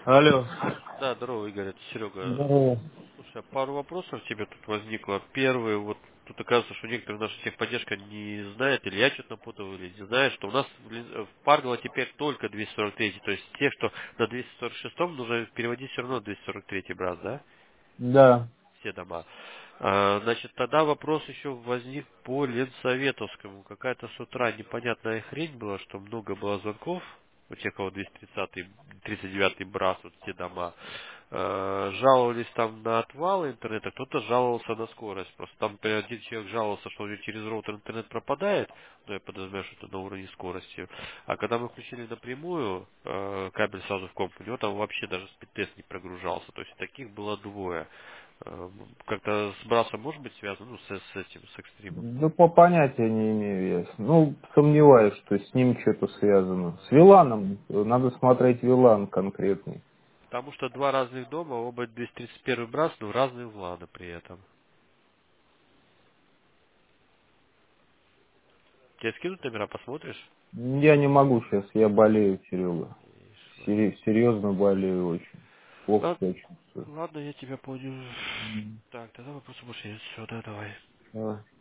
Алло. Да, здорово, Игорь, это Серега. Здорово. Слушай, а пару вопросов тебе тут возникло. Первый, вот тут оказывается, что некоторые наша техподдержка не знает, или я что-то напутал, или не знает, что у нас в Паргола теперь только 243, то есть те, что на 246 нужно переводить все равно 243 брат, да? Да. Все дома. Значит, тогда вопрос еще возник по Ленсоветовскому. Какая-то с утра непонятная хрень была, что много было звонков у тех, кого 230-й, 39-й брас, вот те дома. Жаловались там на отвалы интернета, кто-то жаловался на скорость. Просто там например, один человек жаловался, что у него через роутер интернет пропадает, но я подразумеваю, что это на уровне скорости. А когда мы включили напрямую кабель сразу в комп, у него там вообще даже спидтест не прогружался. То есть таких было двое. Как-то с брасом может быть связано, ну, с этим, с экстримом? Да по понятия не имею я. Ну, сомневаюсь, что с ним что-то связано. С Виланом. Надо смотреть Вилан конкретный. Потому что два разных дома, оба 231 брас, но разные вланы при этом. Тебе скинут номера, посмотришь? Я не могу сейчас, я болею, Серега. Ишь, ладно. Серьезно болею очень. Плохо Ладно, себя чувствую. ладно, я тебя понял. Так, тогда вопрос больше нет. Все, да, давай. Давай.